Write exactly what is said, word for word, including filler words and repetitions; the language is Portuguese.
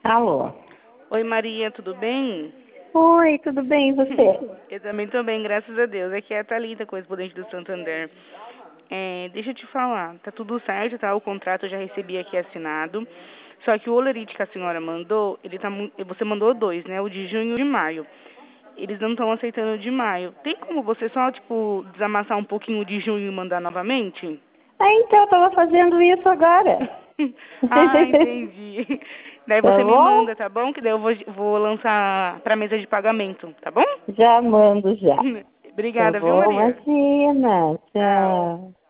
Alô? Oi, Maria, tudo bem? Oi, tudo bem, e você? Eu também tô bem, graças a Deus. Aqui é a Thalita, correspondente do Santander. É, deixa eu te falar, tá tudo certo, tá? O contrato eu já recebi aqui assinado. Só que o olerite que a senhora mandou, ele tá, mu- você mandou dois, né? O de junho e o de maio. Eles não estão aceitando o de maio. Tem como você só, tipo, desamassar um pouquinho o de junho e mandar novamente? Ah, então, eu tava fazendo isso agora. Ah, entendi. Daí Tá você me bom? manda, tá bom? Que daí eu vou, vou lançar pra mesa de pagamento, tá bom? Já mando já. Tá Obrigada, viu, bom, Maria? imagina. Tchau. Tchau.